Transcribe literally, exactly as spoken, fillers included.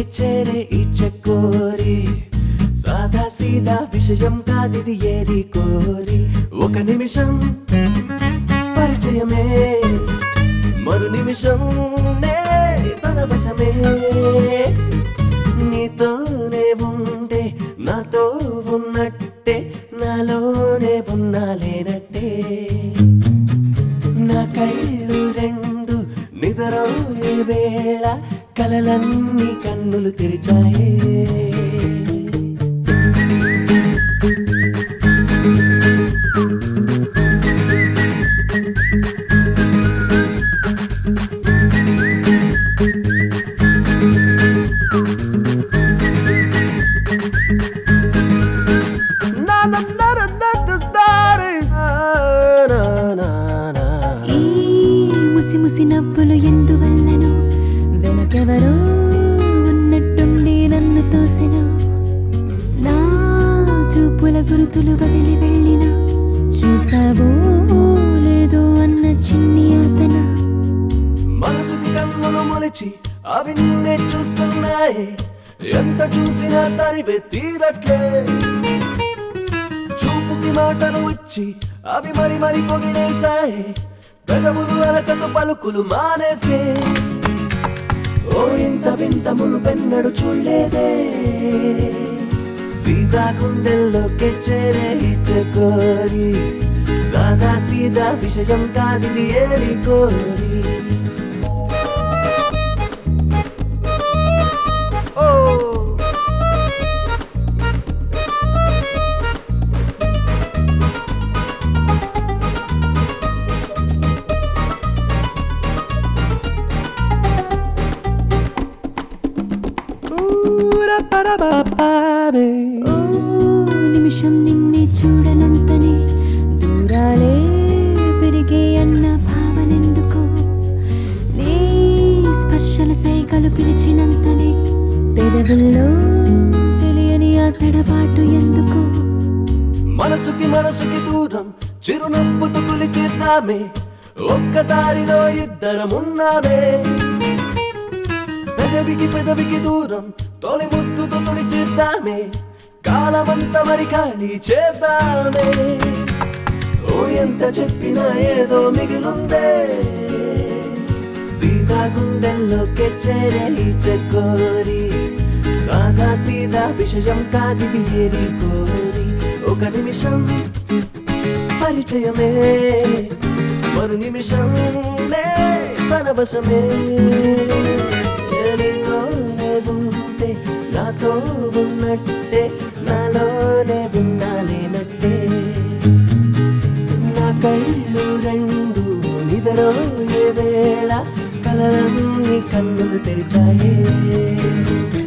చేరే ఈ చకోరి సాదా సీదా విషయం కాదిది ఏరి కోరి ఒక నిమిషం పరిచయమే మరు నిమిషం నే తన వశమే నీతోనే ఉంటే నాతో ఉన్నట్టే నాలోనే ఉన్నా లేనట్టే నా కళ్ళు రెండు నిద్రపోయే వేళ కలలన్నీ కన్నులు తెరిచాయే ముసి ముసి నవ్వులు ఎందువల్లనో వెనకెవరో ఉన్నట్టుండి నన్ను తోసెను నా చూపుల గురుతులు వదిలి వెళ్ళిన చూసావో లేదో అన్న చిన్ని ఆతన మనసుకి కన్నులు మొలిచి అవి నిన్నే చూస్తున్నాయి ఎంత చూసినా తరివే తీరట్లే చూపుకి మాటలు వచ్చి అవి మరి మరి పొగిడేశాయి పెదవులు అలకను పలుకులు మానేసే ఓ ఇంత వింత మునుపెన్నడు చూడలేదే సీదా గుండెల్లోకి చేరే చకోరి సాదా సీదా విషయం కాదిది ఏరి కోరి ఓ నిమిషం నిన్నే చూడనంతనే దూరాలే పెరిగే అన్న భావనెందుకో నీ స్పర్శల సైకలు పిలిచినంతనే పెదవుల్లో తెలియని ఆ తడబాటు ఎందుకో మనసుకి మనసుకి దూరం చిరునవ్వుతో కొలిచేద్దామే ఒక్క దారిలో ఇద్దరమున్నామే పెదవికి పెదవికి దూరం తొలి ముద్దుతో తొలి చేద్దామే కాలమంత మరి ఖాళీ చేద్దామే ఓ ఎంత చెప్పినా ఏదో మిగిలుందే సీదా గుండెల్లోకి చేరే చకోరి సాదా సీదా విషయం కాదిది ఏరి కోరి ఒక నిమిషం పరిచయమే మరు నిమిషం లే తన వశమే నీతోనే ఉంటే నాతో ఉన్నట్టే నాలోనే ఉన్నా లేనట్టే నా కళ్ళు రెండు నిద్రపోయే వేళ కలలన్నీ కన్నులు తెరిచాయే